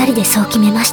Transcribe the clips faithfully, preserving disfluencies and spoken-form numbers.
人でそう決めました。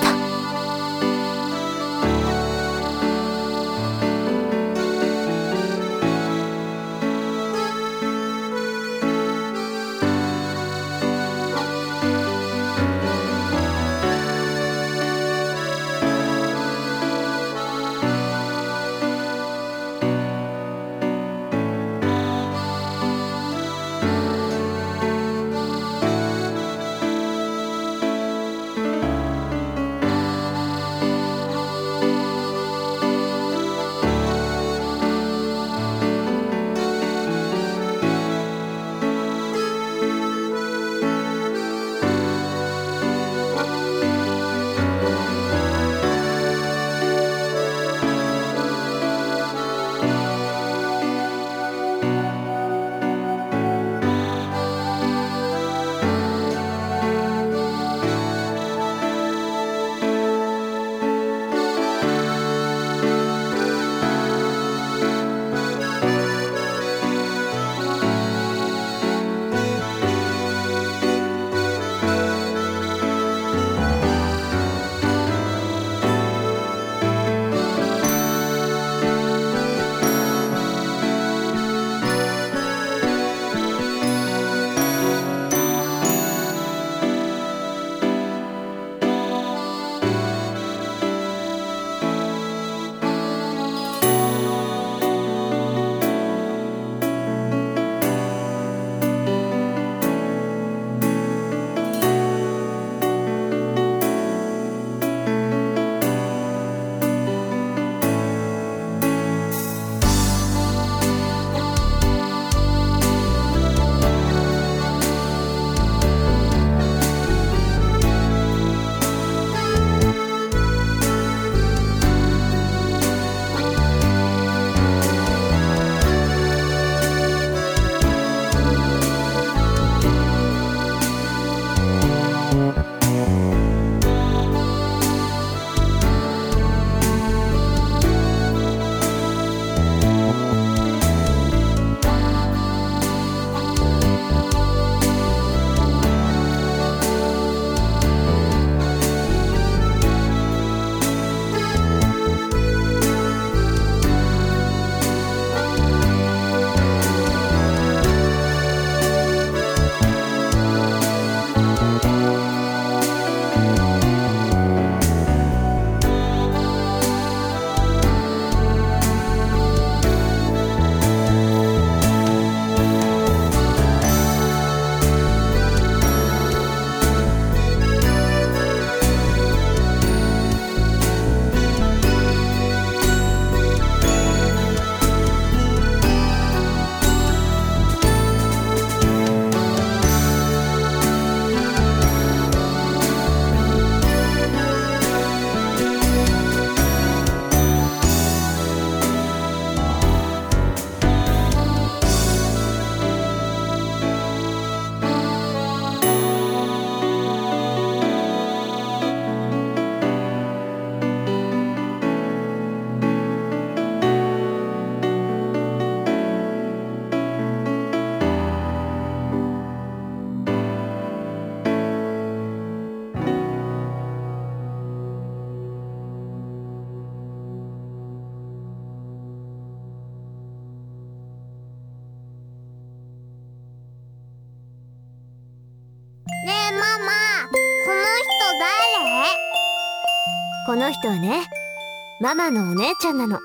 ねえママ、この人誰？ この人はね、ママのお姉ちゃんなの。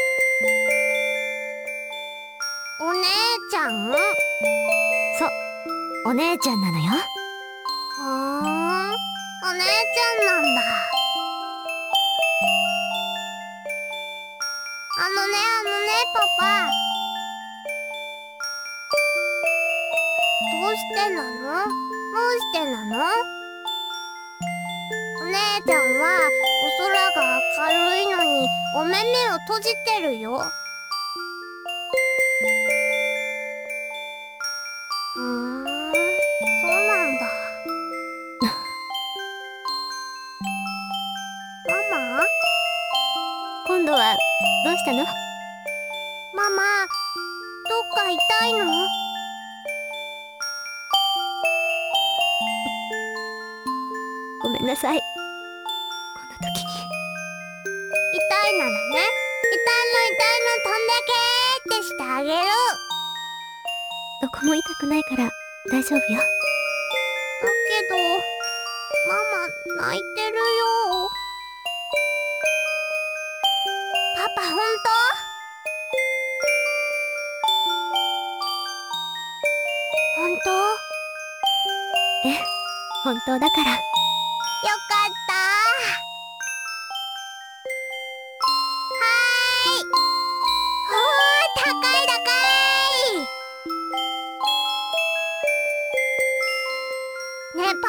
お姉ちゃん？ そう、お姉ちゃんなのよ。 ふーん、お姉ちゃんなんだ。あのねあのねパパ、どうしてなの？どうしてなの？お姉ちゃんはお空が明るいのにお目目を閉じてるよ。ふーん、そうなんだ。ママ？ 今度はどうしたの？ ママ、どっか痛いの？ ごめんなさい。 いならね、痛いの痛いの飛んでけーってしてあげる。 どこも痛くないから大丈夫よ。 だけどママ泣いてるよ。パパ本当？本当？ ええ、本当だから。 よかったー。はーい。ほー、高い高い。ねえパ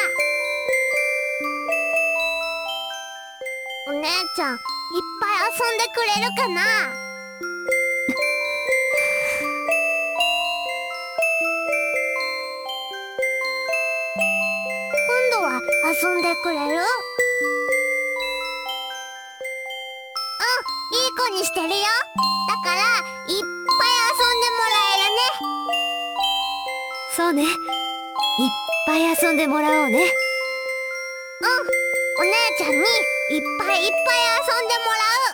パ、お姉ちゃんいっぱい遊んでくれるかな？今度は遊んでくれる？うん、いい子にしてるよ。だからいっぱい遊んでもらえるね。 そうね、いっぱい遊んでもらおうね。 うん、お姉ちゃんにいっぱいいっぱい遊んでもらう。